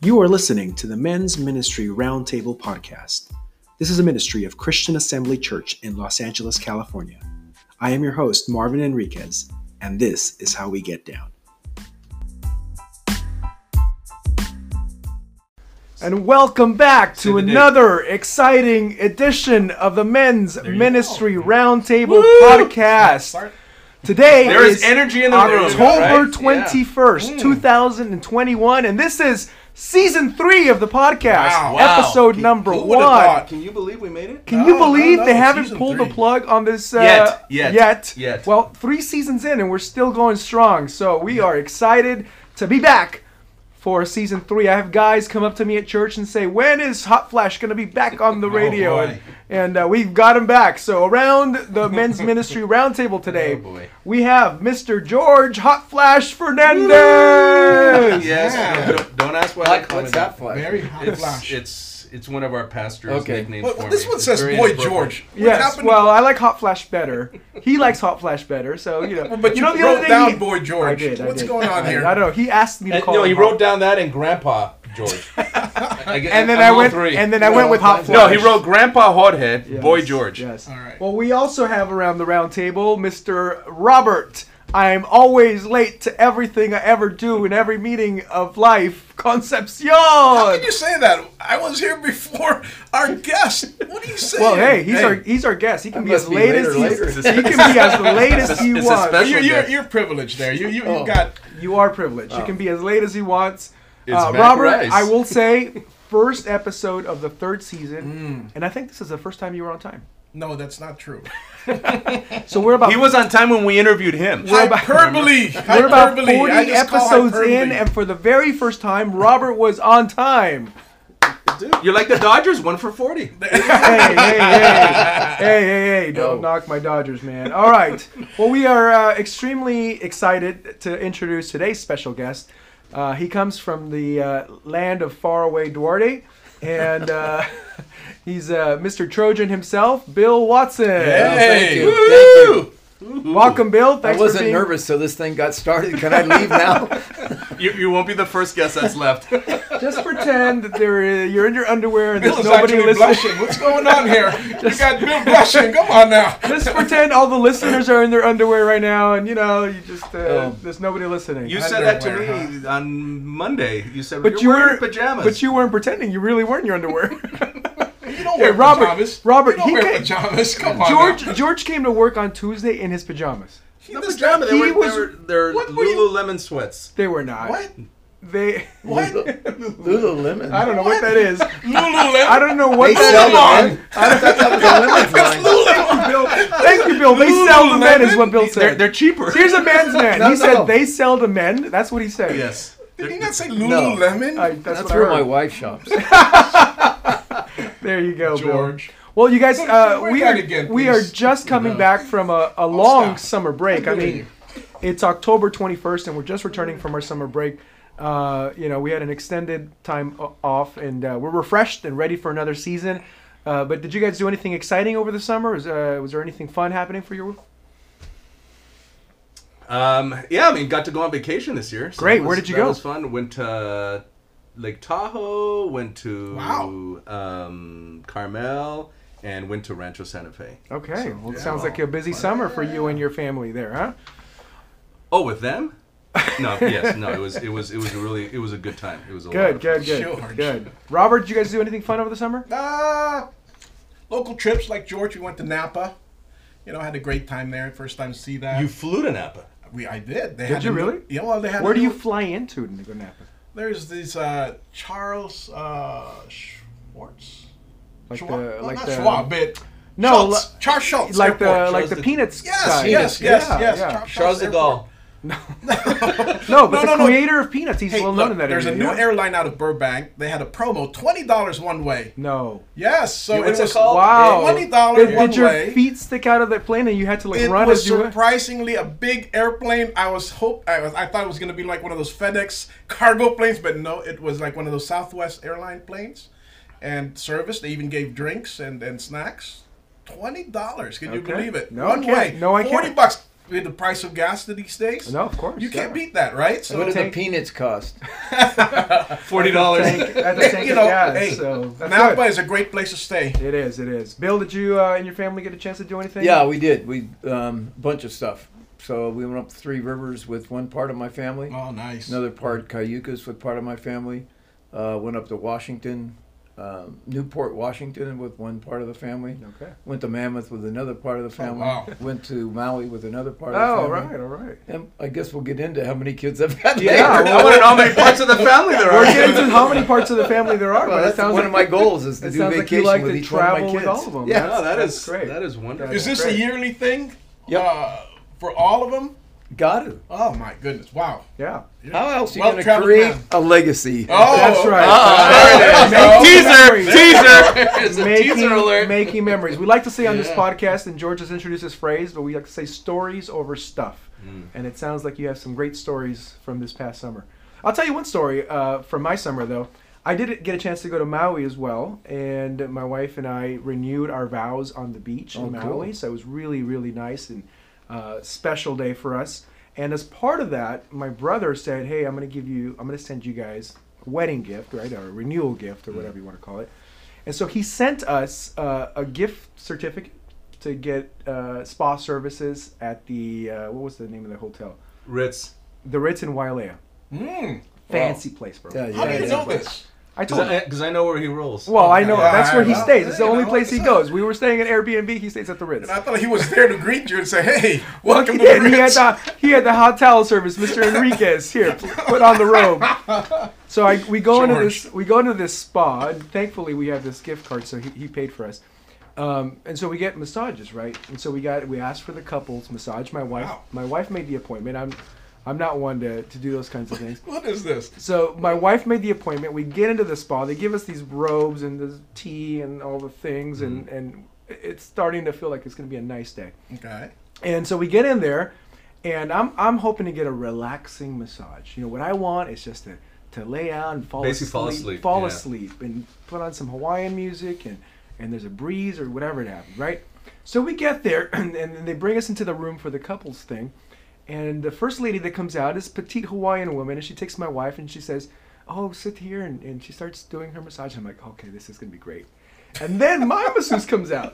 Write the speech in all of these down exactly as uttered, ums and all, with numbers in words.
You are listening to the Men's Ministry Roundtable Podcast. This is a ministry of Christian Assembly Church in Los Angeles, California. I am your host, Marvin Enriquez, and this is how we get down. And welcome back to another exciting edition of the Men's Ministry go. Roundtable Woo! Podcast. Today there is, is energy in the October room, twenty-first, right? yeah. two thousand twenty-one, and this is season three of the podcast, wow. episode Wow. number Who one. Thought? Can you believe we made it? Can no, you believe no, no. they haven't season pulled three. the plug on this uh, yet, yet, yet? Yet. Well, three seasons in, and we're still going strong. So we are excited to be back for season three. I have guys come up to me at church and say, when is Hot Flash going to be back on the radio? oh, and and uh, we've got him back. So around the Men's Ministry Roundtable today, oh, we have Mister George Hot Flash Fernandez. yes. Yeah. Don't, don't ask why. Like, what's Hot Flash? Very Hot it's, Flash. It's it's one of our pastors' Okay. nicknames Well, for this me. one It's says very Boy inappropriate. George. What Yes, happened? well, I like Hot Flash better. He likes Hot Flash better, so you know. Well, but you, know the wrote other thing down he, Boy George. I did, I What's did. going on I, here? I don't know. He asked me to And, call no, him he Hot- wrote down that and Grandpa George. I get- And then I'm I all went, three. and then I went with Hot No, Flash. No, he wrote Grandpa Hothead, Yes, Boy George. Yes. All right. Well, we also have around the round table Mister Robert. I'm always late to everything I ever do in every meeting of life. Concepcion. How can you say that? I was here before our guest. What are you saying? Well, hey, he's Hey, our he's our guest. He can I be as must be late later, as he, later. he can be as late as he It's a wants. special- you're, you're, guest. you're privileged there. You you, you Oh. got. You are privileged. You can be as late as he wants. It's Uh, Mac Robert, Rice. I will say, first episode of the third season, Mm. and I think this is the first time you were on time. No, that's not true. So we're about He was on time when we interviewed him. We're about- Hyperbole. we're about Hyperbole. I forty just call episodes hyperbole. in, and for the very first time, Robert was on time. Dude, you're like the Dodgers, one for forty. hey, hey, hey, hey, hey, hey! Don't No. knock my Dodgers, man. All right. Well, we are uh, extremely excited to introduce today's special guest. Uh, he comes from the uh, land of faraway Duarte, and uh, he's uh, Mister Trojan himself, Bill Watson. Thank Hey. you. Thank you. Welcome, Bill. Thanks I wasn't for being. nervous, so this thing got started. Can I leave now? You, you won't be the first guest that's left. Just pretend that there is, you're in your underwear and there's Bill's nobody actually listening. blushing. What's going on here? You got Bill blushing. Come on now. Just pretend all the listeners are in their underwear right now, and you know, you just uh, Oh. there's nobody listening. You said that to Underwear, me on Monday. You said, But you're you wearing weren't- pajamas. But you weren't pretending. You really weren't in your underwear. You don't Hey, wear Robert, pajamas. Robert, you don't he wear came- pajamas. Come on George now. George came to work on Tuesday in his pajamas. He no does pajama. that- They he were, was- they were, they're What were you- Lululemon sweats. They were not. What? They. What? Lululemon. I don't know what that is. Lululemon. I don't know what They that sell is. them. I thought that was a women's line. Bill. Thank you, Bill. They sell to men, is what Bill They're, said. they're cheaper. Here's a man's man. No, he said no. they sell to men. That's what he said. Yes. Did he not say Lululemon? I, that's That's what I where heard. my wife shops. There you go, Bill. George. Well, you guys, uh, Word we that are again, we please. are just coming No. back from a, a long stop. summer break. I I'm mean, it's October twenty-first, and we're just returning from our summer break. Uh, you know, we had an extended time o- off, and uh, we're refreshed and ready for another season. Uh, but did you guys do anything exciting over the summer? Was, uh, was there anything fun happening for you? Um, yeah, I mean, got to go on vacation this year. so Great. that Where was- did you that go? was fun. Went to uh, Lake Tahoe, went to Wow. um, Carmel, and went to Rancho Santa Fe. Okay. Well, it yeah. sounds like a busy summer for you and your family there, huh? Oh, with them? No, yes, no. It was, it was, it was a really, it was a good time. It was a lot Good, of good, good, George. good. Robert, did you guys do anything fun over the summer? Uh, local trips like George. We went to Napa. You know, I had a great time there. First time to see that. You flew to Napa. we I did. They Did had you a new- really? Yeah. Well, they had. Where a do you new- fly into to go Napa? There's this uh, Charles uh, Schwartz. Like Schwab? the Well, like not the Schwab, but no, Schultz. li- Charles Schultz. like the Airport. like Charles the de- Peanuts Yes, guy. yes, yes, yeah, yes. yeah. Charles de Gaulle. No, No, but no, the no, no. creator of Peanuts, he's Hey, well known look, in that there's area. a new yeah? airline out of Burbank. They had a promo, twenty dollars one way. No. Yes, so Yeah, what's it it was called? Wow. twenty dollars Did, one did your way. feet stick out of that plane and you had to like It run was as you went? surprisingly a big airplane. I was hope I was I thought it was gonna be like one of those FedEx cargo planes, but no, it was like one of those Southwest airline planes. And service, they even gave drinks and, and snacks. Twenty dollars. Can you Okay. believe it? No, I one can't. way. No, I Forty can't. bucks. with the price of gas these days. No, of course. You can't yeah. beat that, right? So What do the tank- peanuts cost? Forty dollars. Tank, at the tank you of know, gas, hey, so that's Napa good. is a great place to stay. It is, it is. Bill, did you uh, and your family get a chance to do anything? Yeah, we did. We um, bunch of stuff. So we went up Three Rivers with one part of my family. Oh, nice. Another part, Cayucas, with part of my family. Uh, went up to Washington, um, Newport, Washington, with one part of the family. Okay. Went to Mammoth with another part of the family. wow. Went to Maui with another part of Oh, the all family. right, all right. And I guess we'll get into how many kids I've had Yeah, later. well, I want to know how many parts of the family there We're are. getting to how many parts of the family there are, Well, but it that's sounds one like of my goals is to it do sounds like vacation you like with to each one of my travel kids. with all of them. Yeah. No, that That's is great. that is wonderful. Is this Great. a yearly thing? Yep. Uh, for all of them? Got to. Oh, my goodness. Wow. Yeah. How else are you Well going to traveled create man. a legacy? Oh, That's right. Ah, Making teaser, memories. teaser. It's a Making, teaser alert. making memories. We like to say on this Yeah. podcast, and George has introduced this phrase, but we like to say stories over stuff. Mm. And it sounds like you have some great stories from this past summer. I'll tell you one story uh, from my summer, though. I did get a chance to go to Maui as well, and my wife and I renewed our vows on the beach in Oh, Maui. cool. So it was really, really nice and uh, special day for us. And as part of that, my brother said, "Hey, I'm going to give you, I'm going to send you guys a wedding gift, right, or a renewal gift, or whatever you want to call it." And so he sent us uh, a gift certificate to get uh, spa services at the uh, what was the name of the hotel? Ritz. The Ritz in Wailea. Mm. Fancy place, bro. Yeah, How do you yeah. know this? I told him. Because I, I know where he rolls. Well, I know Yeah, that's where he well, stays. It's the you only know, place he it's goes. We were staying at Airbnb. He stays at the Ritz. And I thought he was there to greet you and say, hey, Well, welcome he to the did. He had Ritz. the he had the hotel service, Mister Enriquez. Here, put on the robe. So I we go into George. this we go into this spa, and thankfully we have this gift card, so he, he paid for us. Um, and so we get massages, right? And so we got we asked for the couples massage. My wife Wow. my wife made the appointment. I'm I'm not one to, to do those kinds of things. What is this? So my wife made the appointment. We get into the spa. They give us these robes and the tea and all the things, and, and it's starting to feel like it's going to be a nice day. Okay. And so we get in there, and I'm I'm hoping to get a relaxing massage. You know what I want is just to, to lay out and fall Basically asleep, fall asleep, fall yeah. asleep, and put on some Hawaiian music, and and there's a breeze or whatever it happens, right? So we get there, and, and they bring us into the room for the couples thing. And the first lady that comes out is a petite Hawaiian woman, and she takes my wife and she says, "Oh, sit here," and, and she starts doing her massage. I'm like, "Okay, this is gonna be great." And then my masseuse comes out.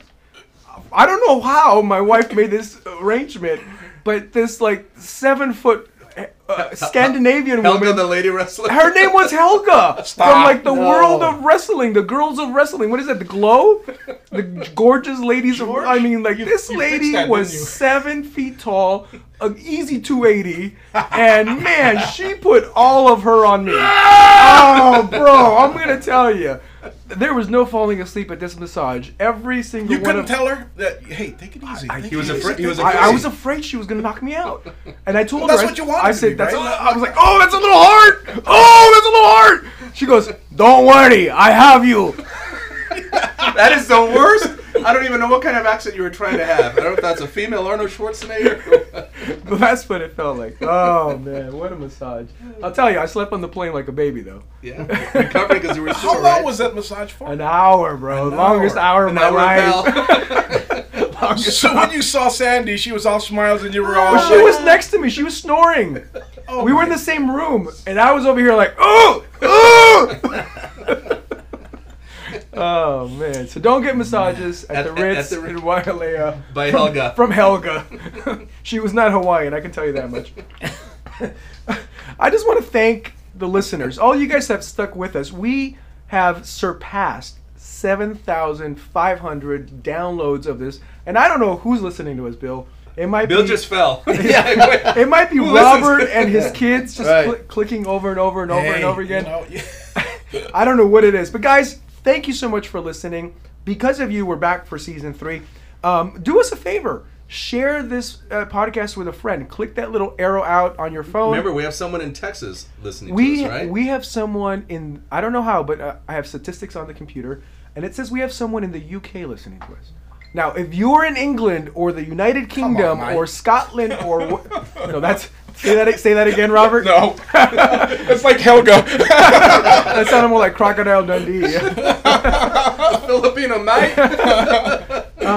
I don't know how my wife made this arrangement, but this like seven foot uh, Scandinavian Helga, woman. the lady wrestler. Her name was Helga Stop. from like the No. world of wrestling, the girls of wrestling. What is that? The Glow, the gorgeous ladies of. George, I mean, like you- this you lady fixed that, was didn't you? seven feet tall, an easy two eighty, and man, she put all of her on me. Oh, bro, I'm gonna tell you, there was no falling asleep at this massage. Every single You one couldn't of tell her that, hey, take it easy. I- take he was it easy, afraid- he take was it I, afraid. I easy. was afraid she was gonna knock me out, and I told Well, that's her. what you I, wanted I to said, be, "That's." A, right? I was like, "Oh, that's a little hard. Oh, that's a little hard." She goes, "Don't worry, I have you." That is the worst. I don't even know what kind of accent you were trying to have. I don't know if that's a female Arnold Schwarzenegger. But that's what it felt like. Oh man, what a massage! I'll tell you, I slept on the plane like a baby though. Yeah, recovering because you were How sore, long right? was that massage for? An hour, bro. An Longest hour. hour of An my hour, life. pal. So when you saw Sandy, she was all smiles and you were all. Well, she was next to me. She was snoring. Oh, We were in my- the same room, and I was over here like, oh, oh. Oh man! So don't get massages at, At- the at- Ritz at the- in Wailea By from, Helga. from Helga. She was not Hawaiian, I can tell you that much. I just want to thank the listeners. All you guys have stuck with us. We have surpassed seven thousand five hundred downloads of this, and I don't know who's listening to us, Bill. It might Bill be, just fell. It might be Who Robert listens? and his kids just Right. cli- clicking over and over and over Hey, and over you again. know, yeah. I don't know what it is, but guys, thank you so much for listening. Because of you, we're back for season three. Um, do us a favor. Share this uh, podcast with a friend. Click that little arrow out on your phone. Remember, we have someone in Texas listening we to us, right? we have someone in, I don't know how, but uh, I have statistics on the computer, and it says we have someone in the U K listening to us. Now, if you're in England or the United Kingdom Mike. or Scotland or wh- no, that's say that say that again, Robert. No. It's like Helga. That sounded more like Crocodile Dundee. Filipino mate. um,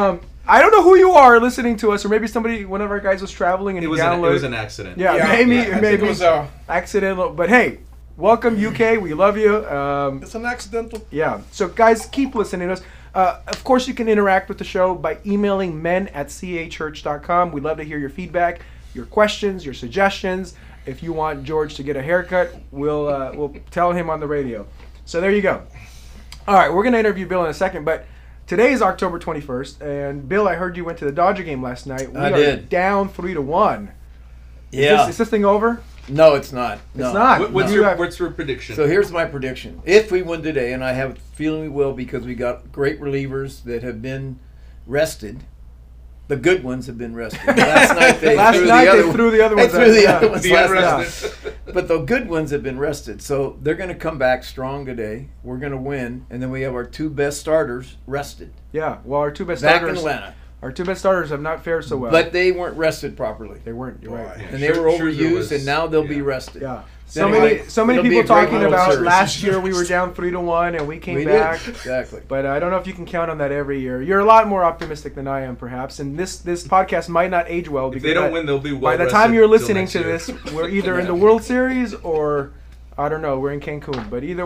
I don't know who you are listening to us, or maybe somebody, one of our guys was traveling and It he was, an, downloaded. it was an accident. Yeah, Yeah, maybe, yeah, I think maybe it was a- accidental. But hey, welcome U K. We love you. Um, It's an accidental. yeah. So guys, keep listening to us. Uh, of course, you can interact with the show by emailing men at c a church dot com. We'd love to hear your feedback, your questions, your suggestions. If you want George to get a haircut, we'll uh, we'll tell him on the radio. So there you go. All right, we're going to interview Bill in a second, but today is October twenty-first, and Bill, I heard you went to the Dodger game last night. We I are did. down three to one. Is Yeah. this, is this thing over? No, it's not. No. It's not. What, what's You your have- what's your prediction? So here's my prediction. If we win today, and I have a feeling we will because we got great relievers that have been rested. The good ones have been rested. Last night they Last threw night the they other threw the other they ones threw out, the yeah. other ones The last night. unrested. But the good ones have been rested. So they're going to come back strong today. We're going to win. And then we have our two best starters rested. Yeah. Well, our two best Back in starters, Atlanta. our two best starters have not fared so well. But they weren't rested properly. they weren't. You're right. Boy. And they Scher- were Scherzer overused, was- and now they'll be yeah. rested. Yeah. So Then many, it'll- so many it'll be people a great talking World about Series. last year we were down three to one and we came We back. did. Exactly. But I don't know if you can count on that every year. You're a lot more optimistic than I am, perhaps. And this this podcast might not age well If because they don't that- win, they'll be well by the rested time you're till listening next to year. this, we're either in the World Series or I don't know. We're in Cancun. But either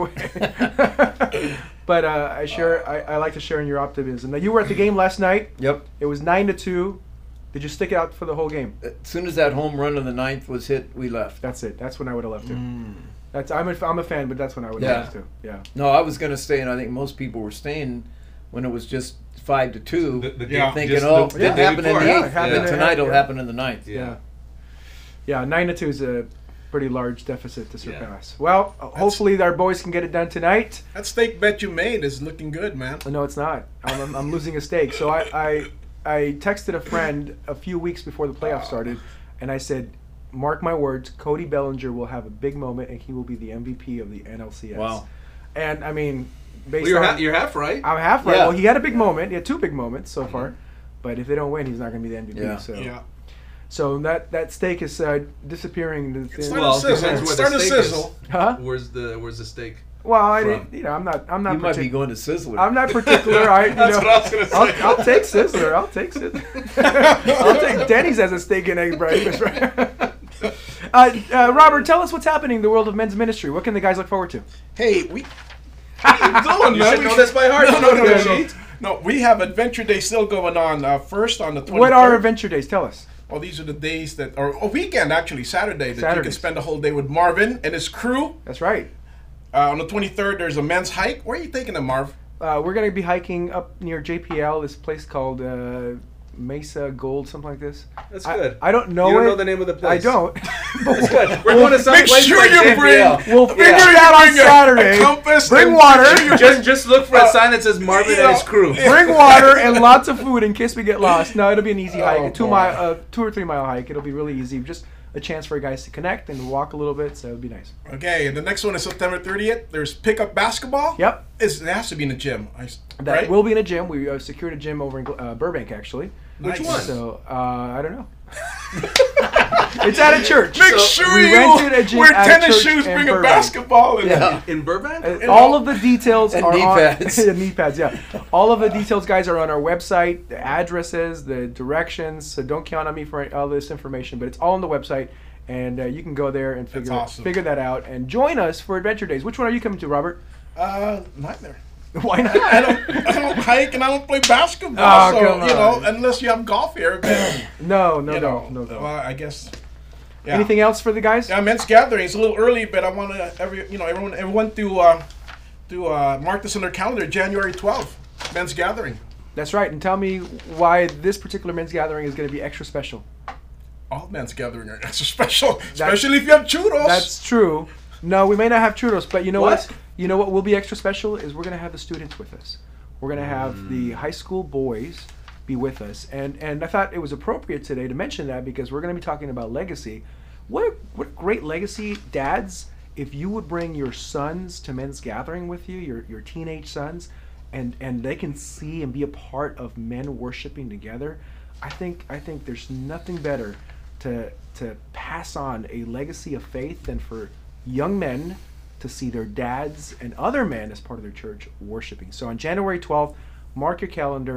way, but uh, I share. I, I like to share in your optimism. Now you were at the game last night. Yep. It was nine to two. Did you stick it out for the whole game? As soon as that home run in the ninth was hit, we left. That's it. That's when I would have left too. That's I'm a, I'm a fan, but that's when I would have Yeah. left too. Yeah. No, I was going to stay, and I think most people were staying when it was just five to two, The- the Yeah. game- thinking, just "Oh, the- it the didn't day happen in before. the Yeah, eighth. it happened and in- tonight it'll yeah. happen in the ninth." Yeah. Yeah. Yeah, nine to two is a pretty large deficit to Yeah. surpass. Well, uh, hopefully our boys can get it done tonight. That steak bet you made is looking good, man. No, it's not. I'm, I'm, I'm losing a stake. So I, I I texted a friend a few weeks before the playoffs started, and I said, mark my words, Cody Bellinger will have a big moment, and he will be the M V P of the N L C S. Wow. And I mean, based Well, you're, on ha- you're half right. I'm half right. Yeah. Well, he had a big moment. He had two big moments so far. But if they don't win, he's not going to be the M V P. Yeah. So, Yeah. so that that stake is uh, disappearing. into thin- It's Well, starting to sizzle. depends It's where the starting to steak is. sizzle. Huh? Where's the Where's the steak? Well, I From? didn't. You know, I'm not. I'm not. You might be partic- going to Sizzler. I'm not particular. I. You That's know, what I was gonna say. I'll, I'll take Sizzler. I'll take Sizzler. I'll take Denny's as a steak and egg breakfast. uh, uh, Robert, tell us what's happening in the world of men's ministry. What can the guys look forward to? Hey, we. What are you doing, You man? should We know should- this by heart. No, no, no, Look no, at no. the sheet. No, we have Adventure Day still going on. Uh, first on the twenty-third. What are Adventure Days? Tell us. Oh, these are the days that, or a weekend actually, Saturday, that you can Saturdays. spend the whole day with Marvin and his crew. That's right. Uh, on the twenty-third, there's a men's hike. Where are you taking them, Marv? Uh, we're going to be hiking up near J P L, this place called uh, Mesa Gold, something like this. That's I- good. I, don't know You don't it. know the name of the I place. don't. That's good. We're going to some Make place sure like you J P bring- L. We'll Yeah. figure it out on Bring a- Saturday. a compass Bring and water. make sure you Just just look for a Uh, sign that says Marvin you and his know, crew. yeah. Bring water and lots of food in case we get lost. No, it'll be an easy hike, Oh, a two boy. mile, uh, two or three mile hike. It'll be really easy. Just a chance for guys to connect and walk a little bit, so it'll be nice. Okay, and the next one is September thirtieth. There's pickup basketball. Yep, It's, it has to be in the gym. I s- that right? will be in a gym. We uh, secured a gym over in uh, Burbank, actually. Which Nice. one? So uh, I don't know. It's at a church. Make So sure we you rented a gym wear at a tennis church shoes, in bring a Burbank. basketball. And Yeah. In Burbank? Uh, You all know. of the details And are knee on pads. yeah, knee pads. Yeah, all of the details, guys, are on our website. The addresses, the directions. So don't count on me for all this information, but it's all on the website, and uh, you can go there and figure awesome. figure that out and join us for Adventure Days. Which one are you coming to, Robert? Uh, nightmare. Why not? I don't, I don't hike and I don't play basketball. Oh, so come you know, on. unless you have golf here, then, No, no, you no, know, no, no. Well, I guess. Yeah. Anything else for the guys? Yeah, men's gathering. It's a little early, but I want to every you know everyone everyone to uh, to uh, mark this on their calendar. January twelfth, men's gathering. That's right. And tell me why this particular men's gathering is going to be extra special. All men's gathering are extra special, especially if you have churros. That's true. No, we may not have churros, but you know what? What? You know what will be extra special is we're going to have the students with us. We're going to have the high school boys be with us, and and I thought it was appropriate today to mention that because we're going to be talking about legacy. What a, what a great legacy, dads! If you would bring your sons to men's gathering with you, your your teenage sons, and and they can see and be a part of men worshiping together. I think I think there's nothing better to to pass on a legacy of faith than for young men to see their dads and other men as part of their church worshiping. So on January twelfth, mark your calendars.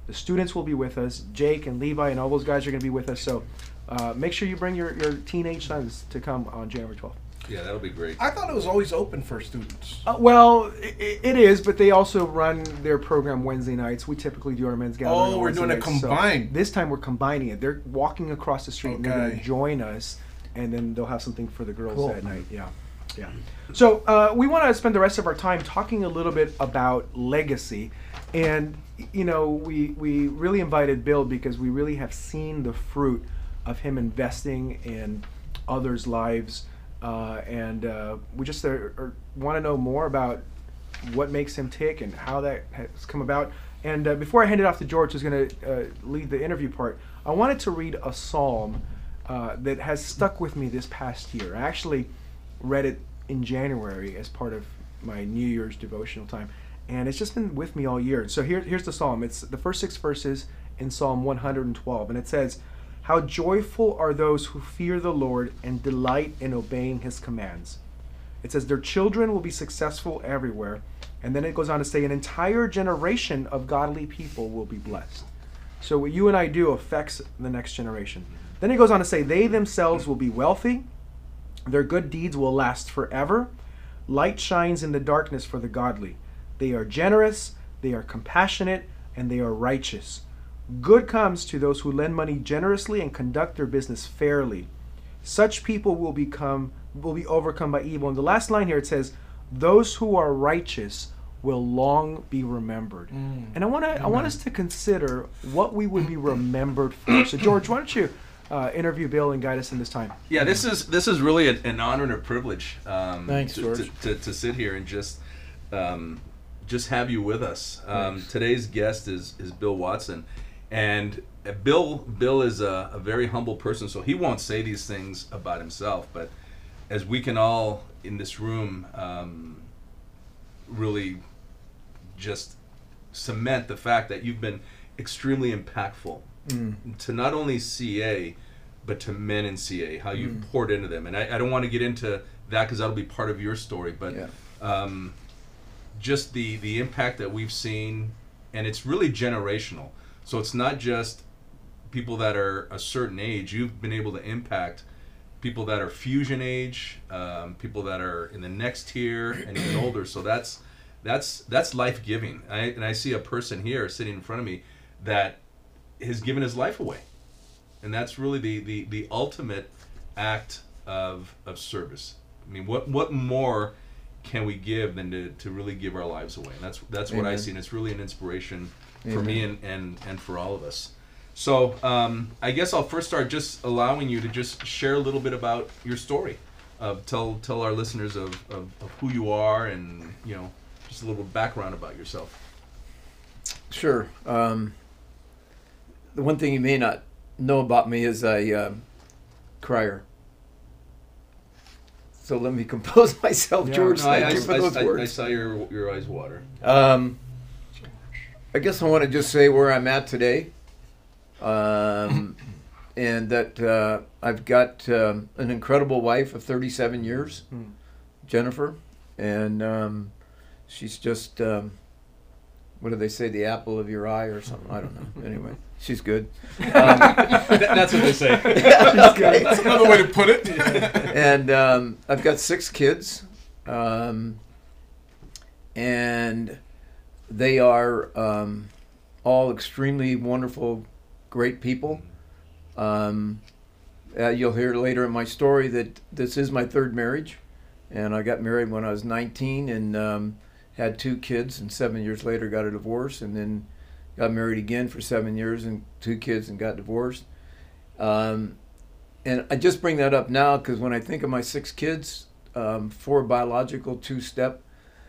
The students will be with us. Jake and Levi and all those guys are going to be with us. So uh, make sure you bring your, your teenage sons to come on January twelfth. Yeah, that'll be great. I thought it was always open for students. Uh, well, it, it is, but they also run their program Wednesday nights. We typically do our men's gathering. Oh, on we're Wednesday doing a nights, so combined. this time we're combining it. They're walking across the street and they're going Okay. to join us, and then they'll have something for the girls Cool. that night. Yeah, yeah. So uh, we want to spend the rest of our time talking a little bit about legacy, and you know, we we really invited Bill because we really have seen the fruit of him investing in others' lives. Uh, and uh, we just uh, want to know more about what makes him tick and how that has come about. And uh, before I hand it off to George, who's going to uh, lead the interview part, I wanted to read a psalm uh, that has stuck with me this past year. I actually read it in January as part of my New Year's devotional time, and it's just been with me all year. So here, here's the psalm. It's the first six verses in Psalm one hundred twelve, and it says, "How joyful are those who fear the Lord and delight in obeying his commands." It says their children will be successful everywhere. And then it goes on to say an entire generation of godly people will be blessed. So what you and I do affects the next generation. Then it goes on to say they themselves will be wealthy. Their good deeds will last forever. Light shines in the darkness for the godly. They are generous, they are compassionate, and they are righteous. Good comes to those who lend money generously and conduct their business fairly. Such people will become will be overcome by evil. And the last line here, it says, "Those who are righteous will long be remembered." Mm. And I want to I want us to consider what we would be remembered for. So George, why don't you uh, interview Bill and guide us in this time? Yeah, this is this is really a, an honor and a privilege. Um, Thanks, to, George. To, to, to sit here and just um, just have you with us. Um, today's guest is is Bill Watson, and uh, Bill Bill is a, a very humble person, so he won't say these things about himself. But as we can all in this room um, really just cement the fact that you've been extremely impactful Mm. to not only C A, but to men in C A, how you've Mm. poured into them. And I, I don't want to get into that because that'll be part of your story, but Yeah. um, just the, the impact that we've seen, and it's really generational. So it's not just people that are a certain age. You've been able to impact people that are fusion age, um, people that are in the next tier and even older. So that's that's that's life giving. I, and I see a person here sitting in front of me that has given his life away, and that's really the the, the ultimate act of of service. I mean, what what more can we give than to, to really give our lives away? And that's that's what I Amen. see, and it's really an inspiration for Amen. me and, and and for all of us. So um, I guess I'll first start just allowing you to just share a little bit about your story. Uh, tell tell our listeners of, of, of who you are, and you know, just a little background about yourself. Sure. Um, the one thing you may not know about me is I um, crier. So let me compose myself, Yeah, George. No, I, Thank I, you for I, those I, I words. saw your your eyes water. Um, I guess I want to just say where I'm at today, um, and that uh, I've got um, an incredible wife of thirty-seven years, Hmm. Jennifer, and um, she's just, um, what do they say, the apple of your eye or something? I don't know. Anyway, she's good. Um, That- that's what they say. okay. That's another way to put it. And um, I've got six kids, um, and they are um, all extremely wonderful, great people. Um, uh, you'll hear later in my story that this is my third marriage, and I got married when I was nineteen and um, had two kids, and seven years later got a divorce, and then got married again for seven years and two kids and got divorced. Um, and I just bring that up now because when I think of my six kids, um, four biological, two step,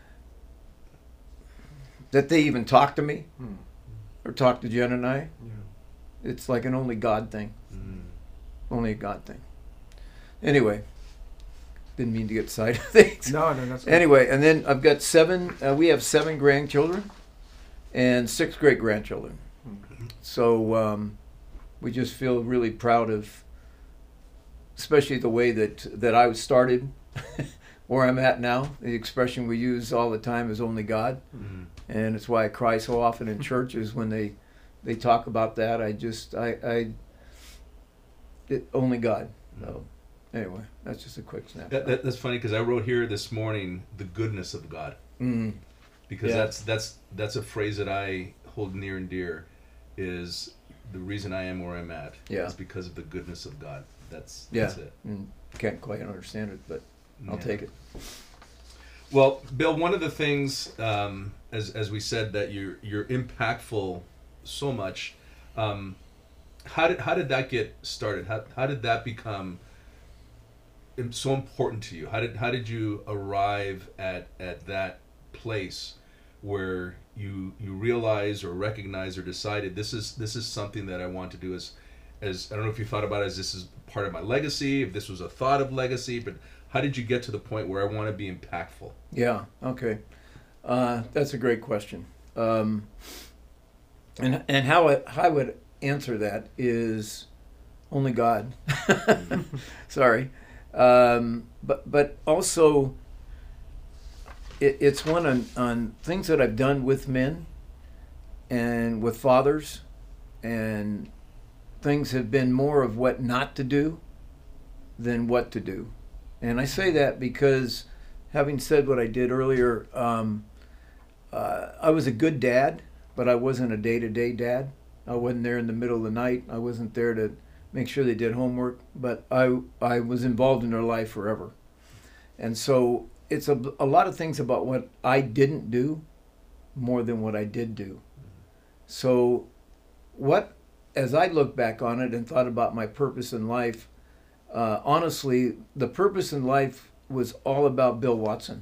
that they even talk to me Hmm. or talk to Jen and I, Yeah. it's like an only God thing. Mm. Only a God thing. Anyway, didn't mean to get side of things. No, no, that's good. Anyway, and then I've got seven, uh, we have seven grandchildren and six great grandchildren. So um, we just feel really proud of, especially the way that, that I was started, where I'm at now. The expression we use all the time is only God. Mm. And it's why I cry so often in churches when they they talk about that. I just, I, I it, only God. So anyway, that's just a quick snapshot. That, that, that's funny because I wrote here this morning the goodness of God, Mm. because Yeah. that's that's that's a phrase that I hold near and dear. Is the reason I am where I'm at Yeah. is because of the goodness of God. That's Yeah. that's it. Mm, can't quite understand it, but I'll Yeah. take it. Well, Bill, one of the things, um, as as we said, that you're you're impactful so much. Um, how did how did that get started? How how did that become im- so important to you? How did how did you arrive at at that place where you you realize or recognize or decided this is this is something that I want to do as as I don't know if you thought about it as this is part of my legacy, if this was a thought of legacy, but how did you get to the point where I want to be impactful? Yeah. Okay. Uh, that's a great question. Um, and and how I, how I would answer that is only God. Sorry, um, but but also it, it's one on on things that I've done with men and with fathers, and things have been more of what not to do than what to do. And I say that because, having said what I did earlier, um, uh, I was a good dad, but I wasn't a day-to-day dad. I wasn't there in the middle of the night. I wasn't there to make sure they did homework, but I, I was involved in their life forever. And so it's a, a lot of things about what I didn't do more than what I did do. So what, as I look back on it and thought about my purpose in life, Uh, honestly, the purpose in life was all about Bill Watson.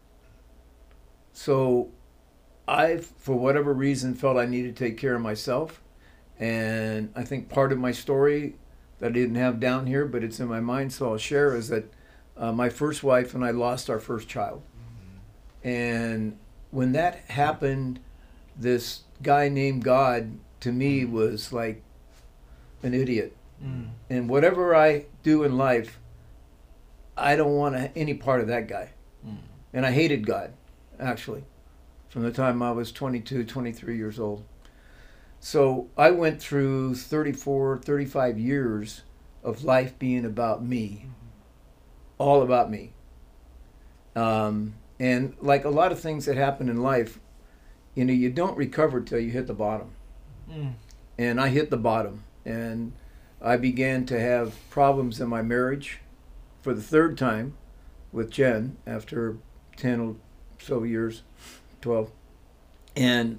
So I, for whatever reason, felt I needed to take care of myself. And I think part of my story that I didn't have down here, but it's in my mind, so I'll share, is that uh, my first wife and I lost our first child. And when that happened, this guy named God, to me, was like an idiot. Mm. And whatever I do in life, I don't want any part of that guy. Mm. And I hated God, actually, from the time I was twenty-two, twenty-three years old. So I went through thirty-four, thirty-five years of life being about me, all about me. Um, and like a lot of things that happen in life, you know, you don't recover till you hit the bottom. Mm. And I hit the bottom. And I began to have problems in my marriage for the third time with Jen after ten or so years, twelve. And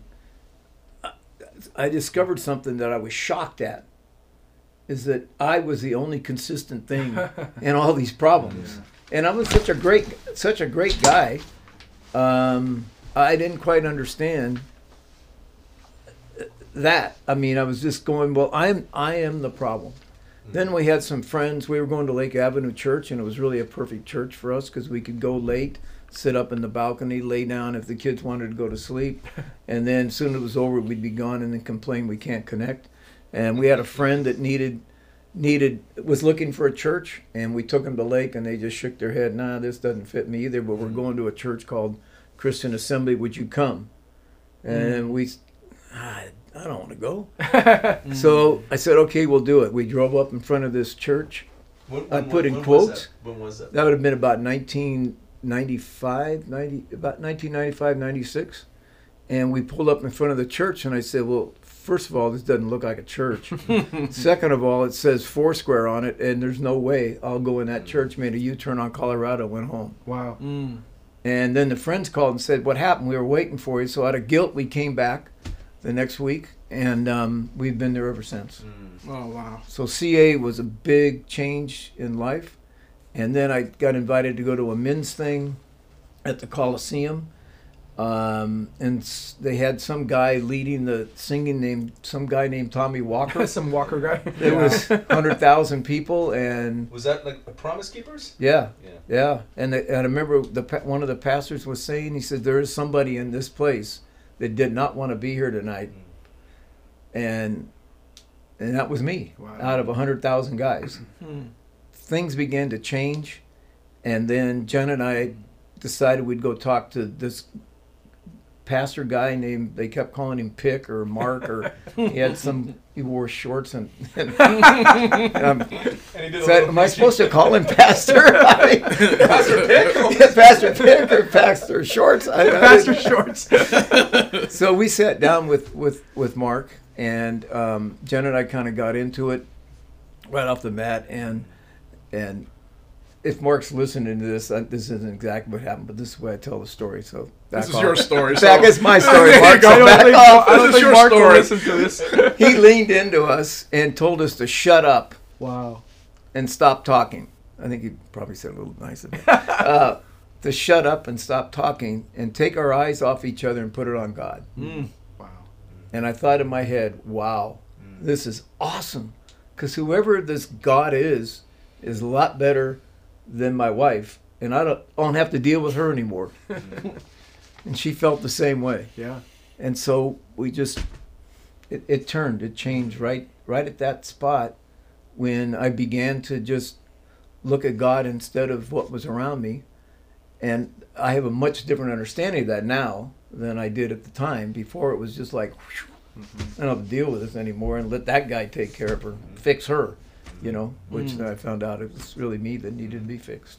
I discovered something that I was shocked at, is that I was the only consistent thing in all these problems. And I was such a great, such a great guy. Um, I didn't quite understand that. I mean, I was just going, well, I'm I am the problem. Mm-hmm. Then we had some friends. We were going to Lake Avenue Church, and it was really a perfect church for us because we could go late, sit up in the balcony, lay down if the kids wanted to go to sleep, and then soon as it was over, we'd be gone and then complain we can't connect. And we had a friend that needed needed was looking for a church, and we took him to Lake, and they just shook their head, nah, this doesn't fit me either, but we're going to a church called Christian Assembly, would you come? And mm. we, ah, I don't want to go. So I said, okay, we'll do it. We drove up in front of this church. When, I when, put when, in when quotes. Was that? When was that? That would have been about nineteen ninety-five, ninety, about nineteen ninety-five, ninety-six. And we pulled up in front of the church, and I said, well, first of all, this doesn't look like a church. Second of all, it says Foursquare on it, and there's no way I'll go in that church. Made a U-turn on Colorado, went home. Wow. Mm. And then the friends called and said, what happened? We were waiting for you. So out of guilt, we came back the next week, and um, we've been there ever since. Mm. Oh, wow. So C A was a big change in life. And then I got invited to go to a men's thing at the Coliseum. Um, and s- they had some guy leading the singing named, some guy named Tommy Walker. Some Walker guy. There was one hundred thousand people, and Was that like the Promise Keepers? yeah, Yeah. yeah. And, the, and I remember the pa- one of the pastors was saying, he said, there is somebody in this place that did not want to be here tonight. And and that was me, Wow. out of one hundred thousand guys. Hmm. Things began to change, and then Jen and I decided we'd go talk to this pastor guy named, they kept calling him Pick or Mark, or he had some, he wore shorts and, and um, And he did a so little am I preaching. supposed to call him Pastor? I mean, Pastor Pick? yeah, Pastor Pick or Pastor Shorts? I, I Pastor didn't- Shorts. So we sat down with, with, with Mark, and um, Jen and I kind of got into it right off the bat, and and if Mark's listening to this, uh, this isn't exactly what happened, but this is the way I tell the story. So back This is off. your story. Back, so- it's my story, There you Mark. go. So I don't back think, off. I don't This is think your Mark will story. listen to this. He leaned into us and told us to shut up Wow. and stop talking. I think he probably said a little nicer. uh, to shut up and stop talking and take our eyes off each other and put it on God. Mm. Wow. And I thought in my head, wow, this is awesome. Because whoever this God is, is a lot better than my wife. And I don't, I don't have to deal with her anymore. And she felt the same way. Yeah. And so we just, it, it turned, it changed right, right at that spot when I began to just look at God instead of what was around me. And I have a much different understanding of that now than I did at the time. Before it was just like, whew, I don't have to deal with this anymore and let that guy take care of her, fix her, you know, which Mm. then I found out it was really me that needed to be fixed.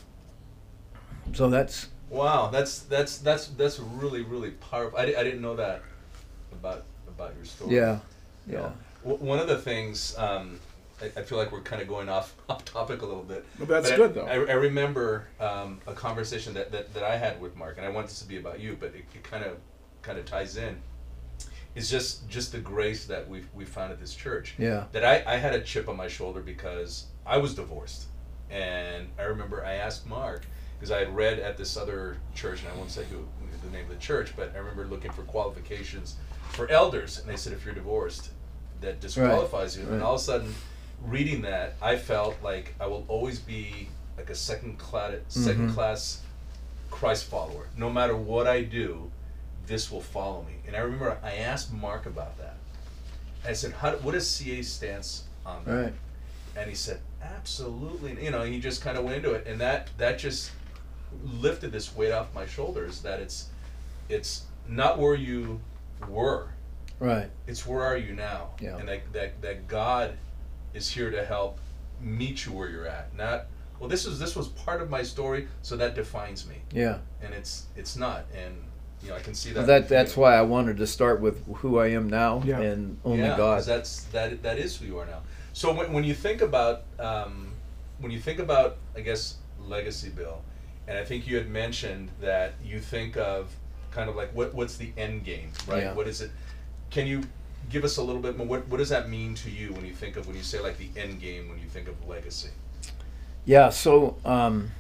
So that's, Wow, that's that's that's that's really really powerful. I, di- I didn't know that about about your story. yeah, You yeah. know, w- one of the things um, I, I feel like we're kind of going off off topic a little bit. But that's I- good, though. I, I remember um, a conversation that, that, that I had with Mark, and I want this to be about you, but it, it kind of kind of ties in. Is just just the grace that we we found at this church. Yeah. That I, I had a chip on my shoulder because I was divorced, and I remember I asked Mark, because I had read at this other church, and I won't say who the name of the church, but I remember looking for qualifications for elders, and they said if you're divorced, that disqualifies you. right. And all of a sudden, reading that, I felt like I will always be like a second class second Mhm. class Christ follower. No matter what I do, this will follow me. And I remember I asked Mark about that. I said, "How? What is C A's stance on that?" Right. And he said, absolutely. You know, he just kind of went into it, and that that just lifted this weight off my shoulders. That it's it's not where you were, Right. it's where are you now, Yeah. and that that that God is here to help meet you where you're at. Not well. This is this was part of my story, so that defines me, Yeah. and it's it's not. And you know, I can see that. That that's why I wanted to start with who I am now Yeah. and only yeah, 'cause God. That's that. That is who you are now. So when, when you think about um, when you think about, I guess, legacy, Bill, and I think you had mentioned that you think of kind of like what what's the end game, right? Yeah. What is it? Can you give us a little bit more? What what does that mean to you when you think of when you say like the end game when you think of legacy? Yeah. So um,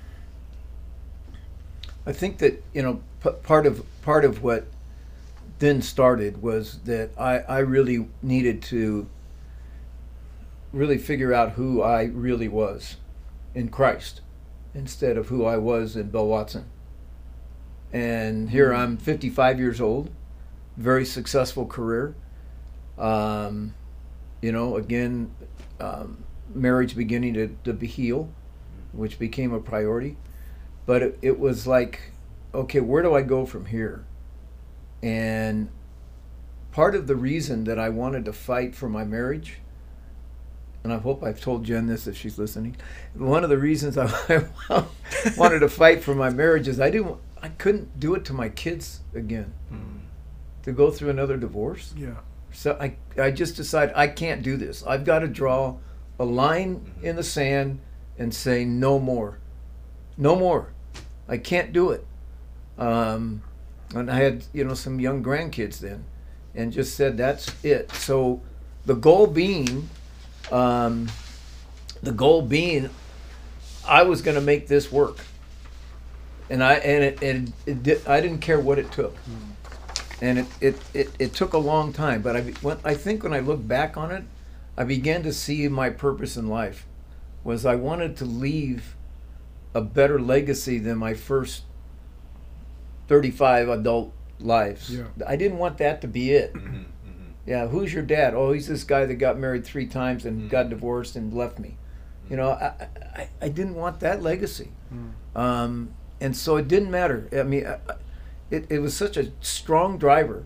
I think that you know p- part of part of what then started was that I I really needed to really figure out who I really was in Christ instead of who I was in Bill Watson. And here I'm fifty-five years old, very successful career. Um, you know, again, um, marriage beginning to, to be heal, which became a priority. But it, it was like, okay, where do I go from here? And part of the reason that I wanted to fight for my marriage, and I hope I've told Jen this if she's listening, one of the reasons I wanted to fight for my marriage is I didn't, I couldn't do it to my kids again. To go through another divorce. Yeah. So I, I just decided I can't do this. I've got to draw a line in the sand and say no more. No more. I can't do it. Um, and I had, you know, some young grandkids then, and just said that's it. So the goal being, um, the goal being, I was going to make this work. And I and it, and it did, I didn't care what it took. And it, it, it, it took a long time, but I, when, I think when I look back on it, I began to see my purpose in life was I wanted to leave a better legacy than my first thirty-five adult lives. Yeah. I didn't want that to be it. Mm-hmm, mm-hmm. Yeah, who's your dad? Oh, he's this guy that got married three times and Mm. got divorced and left me. You know, I, I, I didn't want that legacy. Mm. Um, and so it didn't matter. I mean, I, I- it, it was such a strong driver,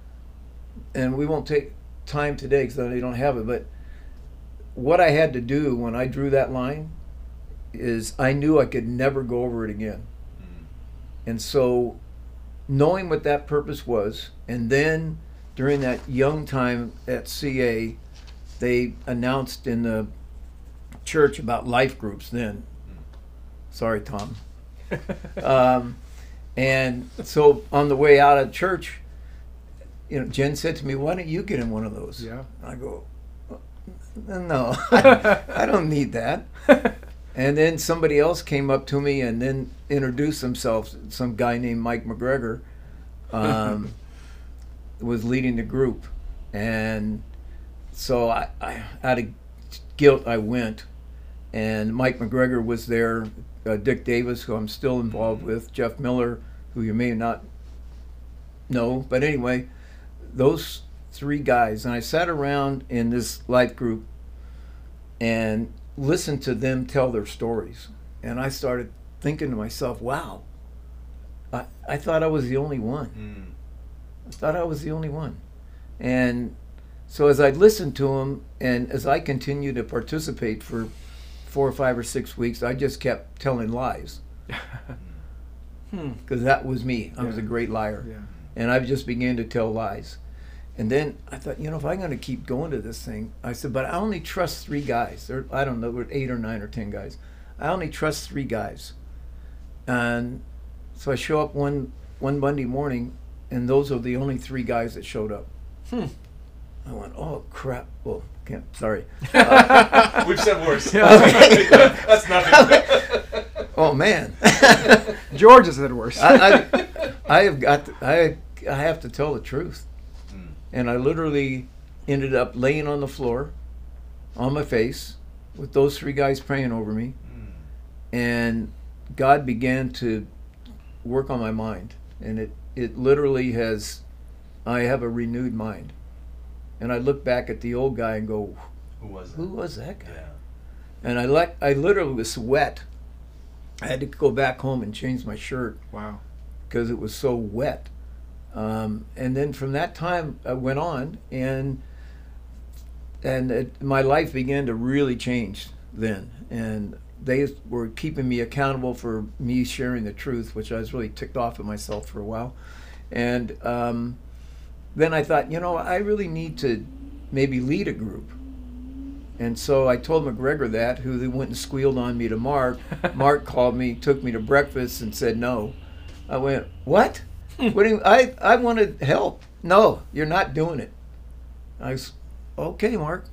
and we won't take time today because I don't have it, but what I had to do when I drew that line is I knew I could never go over it again. Mm. And so knowing what that purpose was, and then during that young time at C A, they announced in the church about life groups then. Sorry, Tom. um, and so on the way out of church, you know, Jen said to me, "Why don't you get in one of those?" Yeah. I go, "No, I, I don't need that." And then somebody else came up to me and then introduced themselves. Some guy named Mike McGregor um, was leading the group, and so I, I, out of guilt, I went. And Mike McGregor was there, uh, Dick Davis, who I'm still involved with, Jeff Miller, who you may not know, but anyway, those three guys. And I sat around in this life group and listened to them tell their stories. And I started thinking to myself, wow, I, I thought I was the only one. Mm. I thought I was the only one. And so as I listened to them, and as I continued to participate for four or five or six weeks, I just kept telling lies. Hmm. Because that was me. I was a Yeah. great liar. Yeah. And I just began to tell lies. And then I thought, you know, if I'm going to keep going to this thing, I said, but I only trust three guys. There, I don't know, there were eight or nine or ten guys. I only trust three guys. And so I show up one one Monday morning, and those are the only three guys that showed up. Hmm. I went, oh, crap. Well, can't, sorry. We've said worse. Yeah. That's nothing. Oh, man. George has said worse. I, I, I have got, to, I, I have to tell the truth. Mm. And I literally ended up laying on the floor on my face with those three guys praying over me. Mm. And God began to work on my mind. And it, it literally has, I have a renewed mind. And I look back at the old guy and go, Who was it? who was that guy? Yeah. And I let, I literally was wet. I had to go back home and change my shirt Wow. because it was so wet. Um, and then from that time I went on, and and it, my life began to really change then. And they were keeping me accountable for me sharing the truth, which I was really ticked off at myself for a while. And um, then I thought, you know, I really need to maybe lead a group. And so I told McGregor that, who then went and squealed on me to Mark. Mark called me, took me to breakfast, and said no. I went, what? What do you, I, I wanted help. No, you're not doing it. I was, okay, Mark.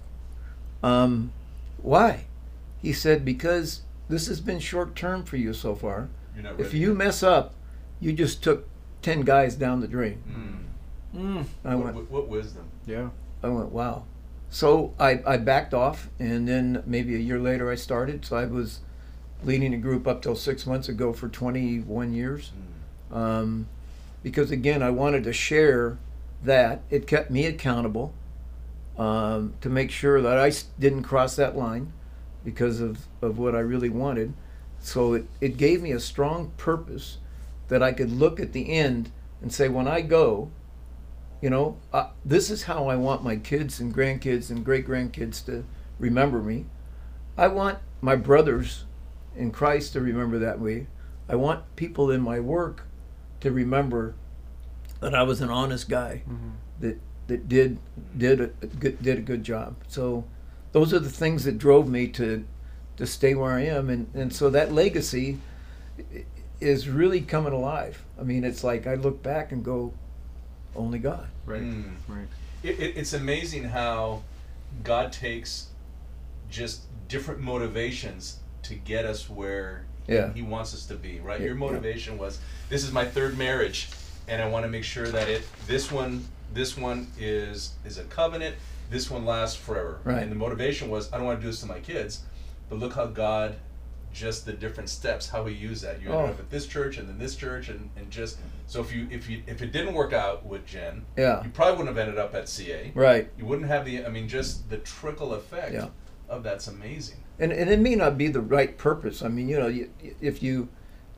Um, why? He said, because this has been short term for you so far. You're not If ready. you mess up, you just took ten guys down the drain. Mm. Mm. I What, went, what, what wisdom? Yeah. I went, wow. So I, I backed off, and then maybe a year later I started. So I was leading a group up till six months ago for twenty-one years. Mm. Um, because again, I wanted to share that. It kept me accountable um, to make sure that I s- didn't cross that line because of, of what I really wanted. So it, it gave me a strong purpose that I could look at the end and say, when I go, you know, uh, this is how I want my kids and grandkids and great-grandkids to remember me. I want my brothers in Christ to remember that way. I want people in my work to remember that I was an honest guy Mm-hmm. that that did did a, a good, did a good job. So those are the things that drove me to to stay where I am, and and so that legacy i- is really coming alive. I mean, it's like I look back and go, only God. Right. Mm. Right. It, it, it's amazing how God takes just different motivations to get us where Yeah. He wants us to be, right? Yeah, Your yeah. motivation was, this is my third marriage, and I want to make sure that it this one this one is is a covenant. This one lasts forever. Right. And the motivation was, I don't want to do this to my kids, but look how God, just the different steps, how He used that. You ended Oh. up at this church and then this church, and, and just so if you if you if it didn't work out with Jen, Yeah. you probably wouldn't have ended up at C A. Right. You wouldn't have the, I mean, just the trickle effect Yeah. of that's amazing. And and it may not be the right purpose. I mean, you know, you, if you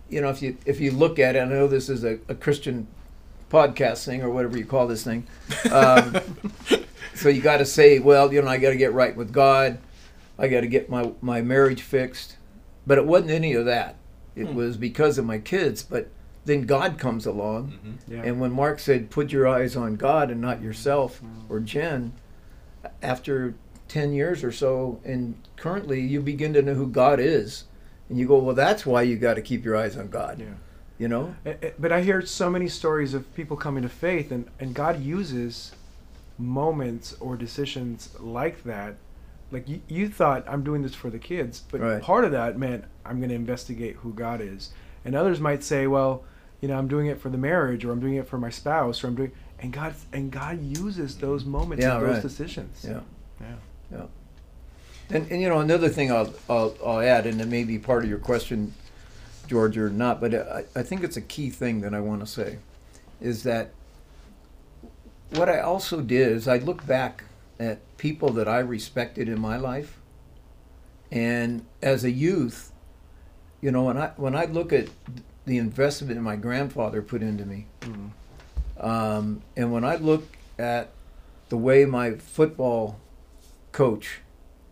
you know, if you if you look at it, I know this is a, a Christian podcast thing or whatever you call this thing. Um, so you got to say, well, you know, I got to get right with God. I got to get my, my marriage fixed. But it wasn't any of that. It Hmm. was because of my kids. But then God comes along. Mm-hmm. Yeah. And when Mark said, put your eyes on God and not yourself or Jen, after ten years or so, and currently you begin to know who God is. And you go, well, that's why you got to keep your eyes on God. Yeah. You know? Eh, eh, But I hear so many stories of people coming to faith, and, and God uses moments or decisions like that. Like you, you thought, I'm doing this for the kids, but Right. part of that meant I'm going to investigate who God is. And others might say, well, you know, I'm doing it for the marriage, or I'm doing it for my spouse, or I'm doing, and God and God uses those moments Yeah, and those right. decisions. Yeah. Yeah. Yeah. And, and you know, another thing I'll, I'll, I'll add, and it may be part of your question, George, or not, but I, I think it's a key thing that I want to say, is that what I also did is I look back at people that I respected in my life, and as a youth, you know, when I when I look at the investment my grandfather put into me, Mm. um, and when I look at the way my football coach,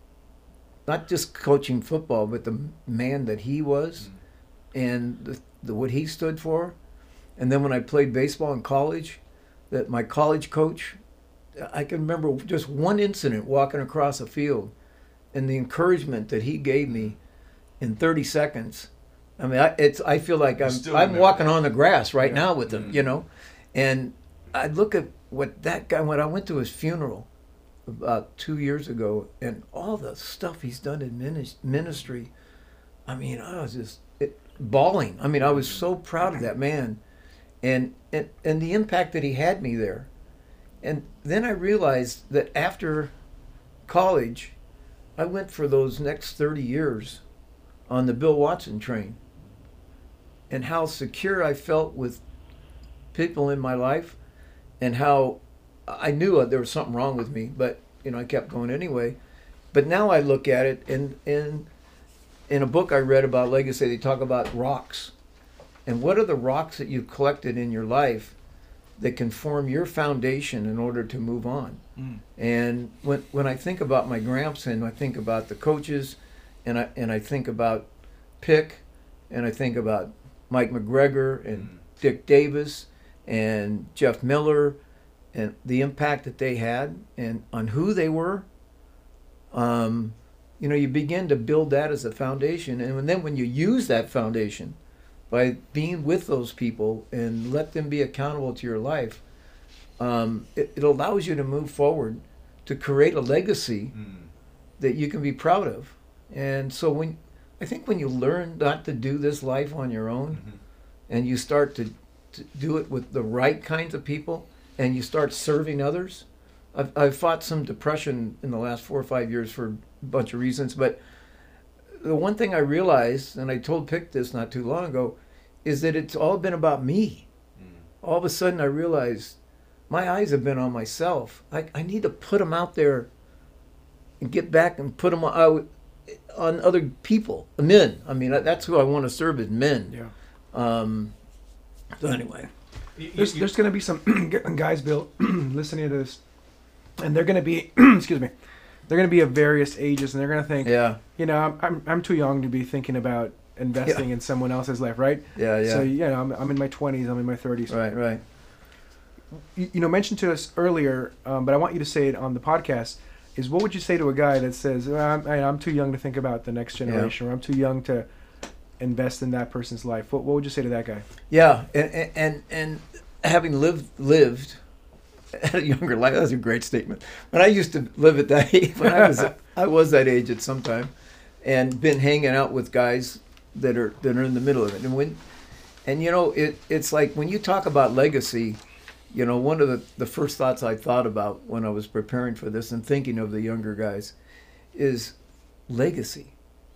not just coaching football, but the man that he was, and the, the what he stood for, and then when I played baseball in college, that my college coach, I can remember just one incident walking across a field, and the encouragement that he gave me in thirty seconds. I mean, I, it's I feel like I'm still I'm remember walking that. on the grass right Yeah. now with him, Mm. you know, and I look at what that guy, when I went to his funeral about two years ago, and all the stuff he's done in minis- ministry. I mean, I was just it, bawling. I mean, I was so proud of that man, and, and and the impact that he had me there. And then I realized that after college, I went for those next thirty years on the Bill Watson train, and how secure I felt with people in my life, and how I knew there was something wrong with me, but you know I kept going anyway. But now I look at it, and and in a book I read about legacy, they talk about rocks, and what are the rocks that you've collected in your life that can form your foundation in order to move on. Mm. And when when I think about my gramps, and I think about the coaches, and I and I think about Pick, and I think about Mike McGregor and Dick Davis and Jeff Miller, and the impact that they had and on who they were, um, you know, you begin to build that as a foundation. And then when you use that foundation by being with those people and let them be accountable to your life, um, it, it allows you to move forward to create a legacy Mm. that you can be proud of. And so when I think when you learn not to do this life on your own, Mhm. and you start to, to do it with the right kinds of people, and you start serving others. I've, I've fought some depression in the last four or five years for a bunch of reasons, but the one thing I realized, and I told Pick this not too long ago, is that it's all been about me. Mm. All of a sudden I realized my eyes have been on myself. I, I need to put them out there and get back and put them out on other people, men. I mean, that's who I want to serve, is men. Yeah. Um, so anyway, You- There's, you- there's going to be some guys, Bill, listening to this, and they're going to be, excuse me, they're going to be of various ages, and they're going to think, yeah, you know, I'm, I'm I'm too young to be thinking about investing in someone else's life, right? yeah, yeah. So you know, I'm, I'm in my twenties, I'm in my thirties. Right, right. You, you know, mentioned to us earlier, um, but I want you to say it on the podcast. Is what would you say to a guy that says, well, I'm, I- I'm too young to think about the next generation, or I'm too young to invest in that person's life? What, what would you say to that guy? Yeah, and and and having lived lived at a younger life, that's a great statement. When I used to live at that age, when I was I was that age at some time, and been hanging out with guys that are that are in the middle of it, and when, and you know, it it's like when you talk about legacy, you know, one of the the first thoughts I thought about when I was preparing for this and thinking of the younger guys, is legacy.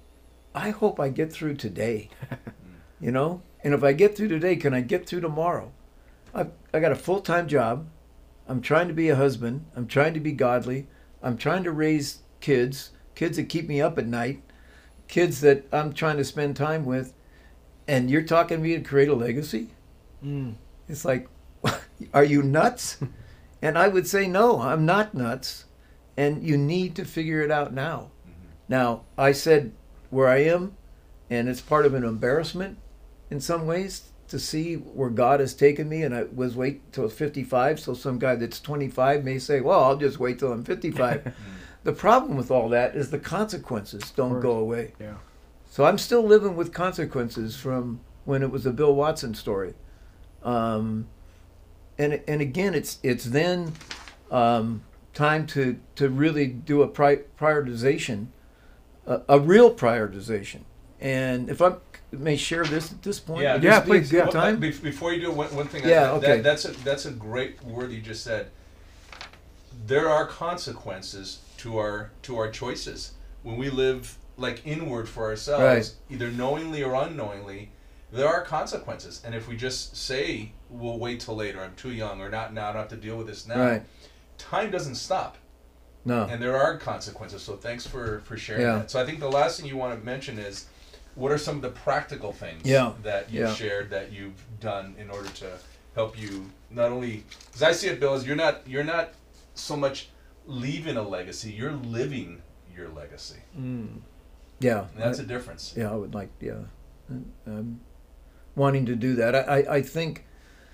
I hope I get through today. You know, and if I get through today, can I get through tomorrow? I've I got a full-time job. I'm trying to be a husband. I'm trying to be godly. I'm trying to raise kids, kids that keep me up at night, kids that I'm trying to spend time with. and you're talking to me to create a legacy? Mm. It's like, are you nuts? And I would say, no, I'm not nuts. And you need to figure it out now. Mm-hmm. Now, I said where I am, and it's part of an embarrassment in some ways to see where God has taken me. And I was wait till fifty-five. So some guy that's twenty-five may say, well, I'll just wait till I'm fifty-five. The problem with all that is the consequences don't go away. Yeah. So I'm still living with consequences from when it was a Bill Watson story. Um, and and again, it's it's then um, time to, to really do a pri- prioritization, a, a real prioritization. And if I may share this at this point, Yeah. would Yeah, this be a please, good yeah. time? Be- Before you do one, one thing, Yeah, I, okay. that, that's a that's a great word you just said. There are consequences to our to our choices when we live like inward for ourselves, Right. either knowingly or unknowingly. There are consequences, and if we just say we'll wait till later, I'm too young, or not now, I don't have to deal with this now. Right. Time doesn't stop, No. and there are consequences. So thanks for for sharing Yeah. that. So I think the last thing you want to mention is, what are some of the practical things Yeah. that you've Yeah. shared that you've done in order to help you not only, because I see it, Bill, as you're not you're not so much leaving a legacy, you're living your legacy. Mm. Yeah. And that's I- a difference. Yeah, I would like, yeah, um, wanting to do that. I, I, I think,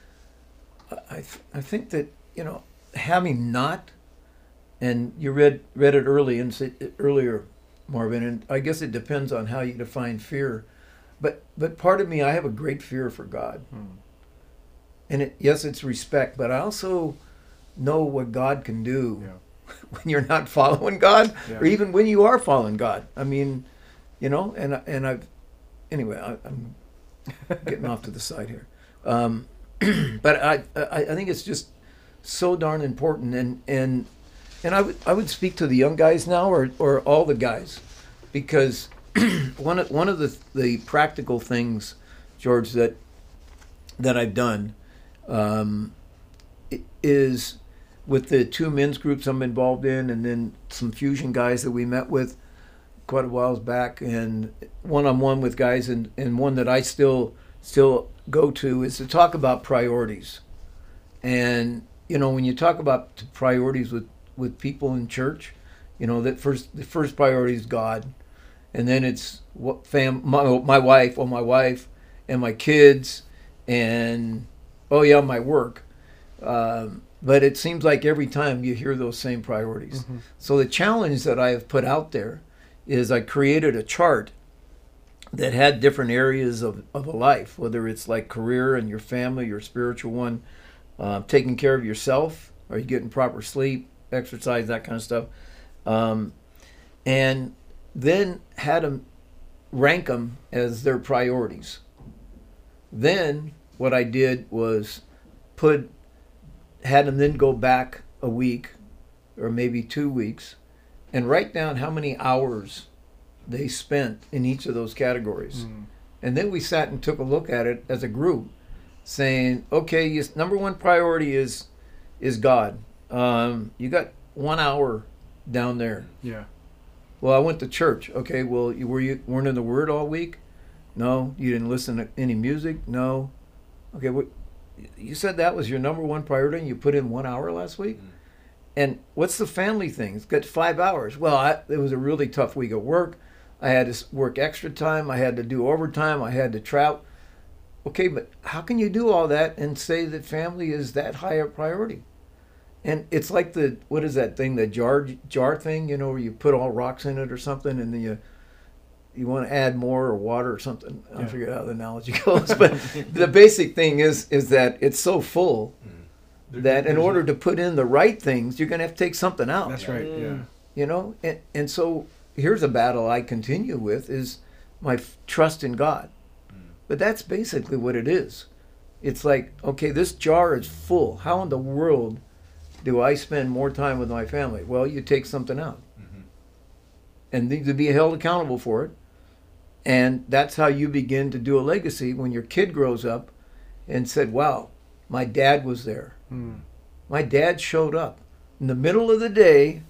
I, th- I think that, you know, having not, and you read read it early and s- earlier, Marvin, and I guess it depends on how you define fear, but but part of me, I have a great fear for God, Mm. and it, yes, it's respect, but I also know what God can do Yeah. when you're not following God, Yeah. or even when you are following God. I mean, you know, and I- and I've anyway, I, I'm getting off to the side here, um, but I, I I think it's just so darn important, and and and I would I would speak to the young guys now, or or all the guys, because one of one of the the practical things, George, that that I've done um, i- is with the two men's groups I'm involved in, and then some fusion guys that we met with quite a while back, and one-on-one with guys, and, and one that I still still go to is to talk about priorities. And you know, when you talk about priorities with, with people in church, you know, that first the first priority is God, and then it's what fam my, my wife, or my wife, and my kids, and oh yeah, my work. Um, but it seems like every time you hear those same priorities. Mhm. So the challenge that I have put out there is I created a chart that had different areas of, of a life, whether it's like career and your family, your spiritual one, uh, taking care of yourself, are you getting proper sleep, exercise, that kind of stuff. Um, and then had them rank them as their priorities. Then what I did was put, had them then go back a week or maybe two weeks and write down how many hours they spent in each of those categories. Mm. And then we sat and took a look at it as a group, saying, okay, yes, number one priority is is God. Um, you got one hour down there. Yeah. Well, I went to church. Okay, well, you, were you weren't in the Word all week? No. You didn't listen to any music? No. Okay, what, you said that was your number one priority, and you put in one hour last week? Mm. And what's the family thing? It's got five hours. Well, I, it was a really tough week at work. I had to s- work extra time. I had to do overtime. I had to travel. Okay, but how can you do all that and say that family is that high a priority? And it's like the, what is that thing, the jar jar thing, you know, where you put all rocks in it or something, and then you you want to add more or water or something. I Yeah. forget how the analogy goes, but the basic thing is is that it's so full There- that in there's order a- to put in the right things, you're going to have to take something out. That's Yeah. right. Yeah. Mm. You know, and, and so here's a battle I continue with is my f- trust in God. Mm. But that's basically what it is. It's like, okay, this jar is full. How in the world do I spend more time with my family? Well, you take something out Mhm. and need to be held accountable for it. And that's how you begin to do a legacy when your kid grows up and said, wow, my dad was there. Mm. My dad showed up in the middle of the day.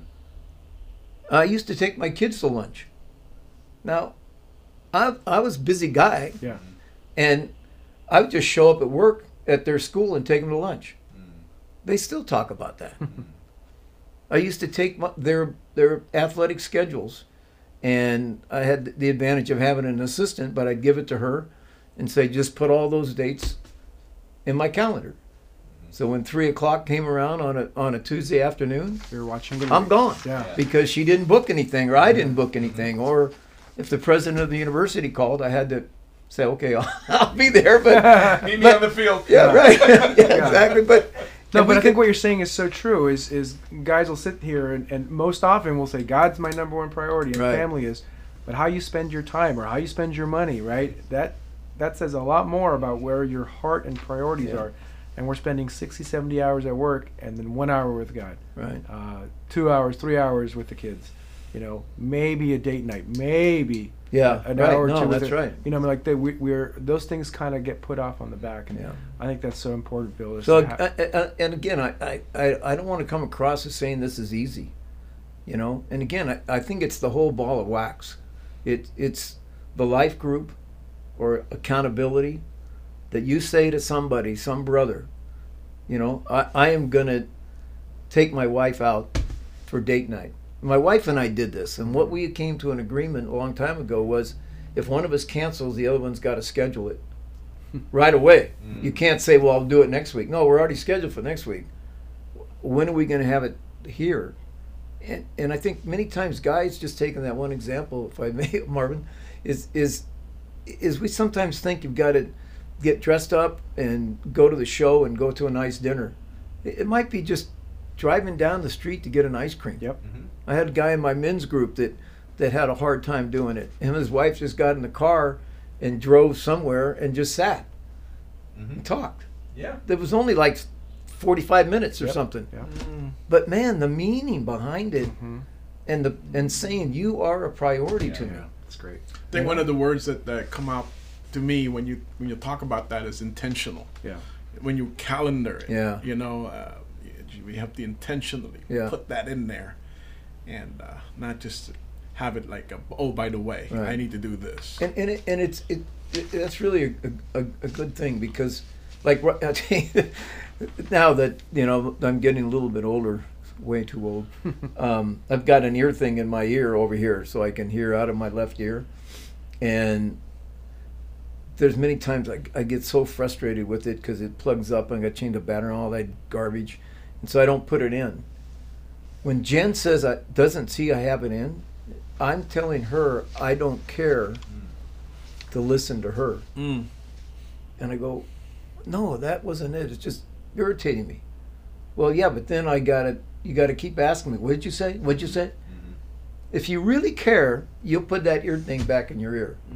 I used to take my kids to lunch. Now, I I was a busy guy, Yeah. And I would just show up at work at their school and take them to lunch. Mm. They still talk about that. I used to take my, their their athletic schedules, and I had the advantage of having an assistant, but I'd give it to her and say, just put all those dates in my calendar. So when three o'clock came around on a on a Tuesday afternoon, You're watching the I'm movie. gone. Yeah. Because she didn't book anything, or I didn't book anything, or if the president of the university called, I had to say, okay, I'll, I'll be there. But Meet me on the field. yeah, right, yeah, exactly. But No, and but we I think could- what you're saying is so true. Is is guys will sit here and, and most often will say God's my number one priority and Right. family is, but how you spend your time or how you spend your money, right? That that says a lot more about where your heart and priorities Yeah. are. And we're spending sixty, seventy hours at work and then one hour with God, right. uh, two hours, three hours with the kids. You know, maybe a date night, maybe Yeah, an right. hour or No, two. with that's it. right. You know, I mean, like they, we, we're those things kind of get put off on the back, and Yeah. I think that's so important, Bill. is So, to ha- uh, uh, and again, I, I, I I don't want to come across as saying this is easy, you know. And again, I, I think it's the whole ball of wax. It it's the life group, or accountability, that you say to somebody, some brother, you know, I, I am gonna take my wife out for date night. My wife and I did this, and what we came to an agreement a long time ago was, if one of us cancels, the other one's got to schedule it right away. Mm. You can't say, well, I'll do it next week. No, we're already scheduled for next week. When are we going to have it here? And, and I think many times guys, just taking that one example, if I may, Marvin, is is is we sometimes think you've got to get dressed up and go to the show and go to a nice dinner. It, it might be just driving down the street to get an ice cream. Yep. Mhm. I had a guy in my men's group that, that had a hard time doing it. Him and his wife just got in the car and drove somewhere and just sat Mhm. and talked. Yeah. It was only like forty-five minutes or Yep. something. Yeah. But man, the meaning behind it, Mhm. and the and saying you are a priority to Yeah, me. yeah. It's great. I think one of the words that, that come out to me when you when you talk about that is intentional. Yeah. When you calendar it, Yeah. you know, uh, you- we have to intentionally Yeah. put that in there, and uh, not just have it like, a, oh, by the way, Right. I need to do this. And and, it, and it's it, it that's really a, a, a good thing, because like ri- I tell you, now that you know I'm getting a little bit older, way too old, um, I've got an ear thing in my ear over here, so I can hear out of my left ear, and there's many times I, I get so frustrated with it because it plugs up and I got to change the battery and all that garbage, and so I don't put it in. When Jen says I doesn't see I have it in, I'm telling her I don't care to listen to her. Mm. And I go, no, that wasn't it. It's just irritating me. Well, yeah, but then I gotta, you gotta keep asking me, what'd you say? What'd you say? Mhm. If you really care, you'll put that ear thing back in your ear.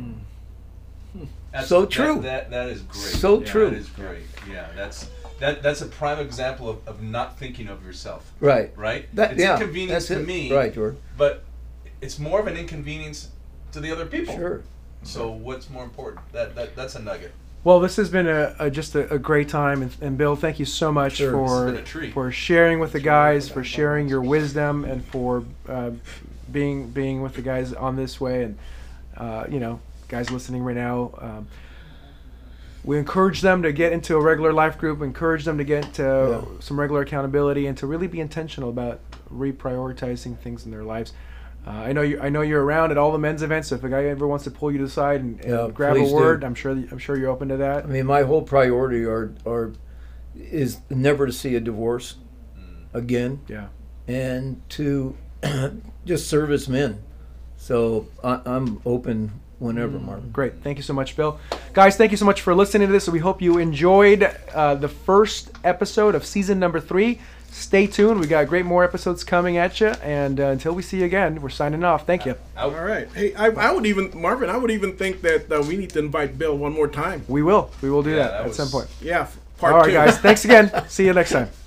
That's- So that- true. That, that is great. So Yeah, true. That is great. Yeah, that's that. That's a prime example of, of not thinking of yourself. Right. Right. That, it's yeah, inconvenience that's to it. me. Right, George. But it's more of an inconvenience to the other people. Sure. So what's more important? That, that that's a nugget. Well, this has been a, a just a, a great time, and, and Bill, thank you so much Sure. for This has been a treat. for sharing with the guys, for sharing your wisdom, and for uh, being being with the guys on this way, and uh, you know, guys listening right now. Um, we encourage them to get into a regular life group, encourage them to get into Yeah. some regular accountability, and to really be intentional about reprioritizing things in their lives. Uh, I know you. I know you're around at all the men's events. So if a guy ever wants to pull you to the side and, and Yeah, grab a please do. word, I'm sure. I'm sure you're open to that. I mean, my whole priority are, are is never to see a divorce Mm. again, Yeah. and to just serve as men. So I, I'm open whenever, Marvin. Great. Thank you so much, Bill. Guys, thank you so much for listening to this. We hope you enjoyed uh, the first episode of season number three. Stay tuned. We got great more episodes coming at you. And uh, until we see you again, we're signing off. Thank you. Out. All right. Hey, I, I would even, Marvin, I would even think that uh, we need to invite Bill one more time. We will. We will do Yeah, that, that at was- some point. Yeah, f- part All right, two. guys. Thanks again. See you next time.